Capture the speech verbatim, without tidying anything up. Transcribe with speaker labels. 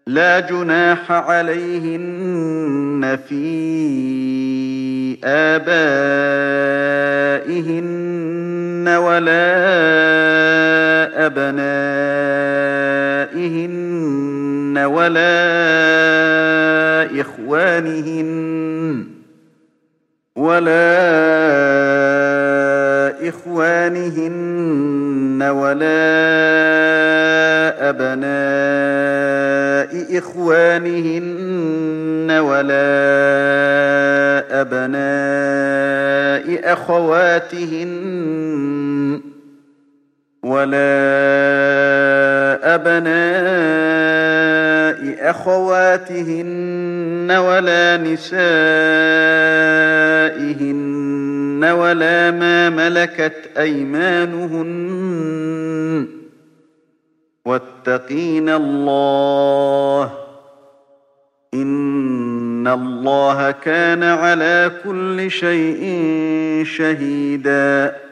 Speaker 1: لا جناح عليهن في آبائهن ولا أبنائهن ولا إخوانهن ولا إخوانهن ولا أبناء إخوانهن ولا أبناء أخواتهن ولا أبناء أخواتهن ولا نسائهن ولا ما ملكت أيمانهن واتقين الله إن الله كان على كل شيء شهيدا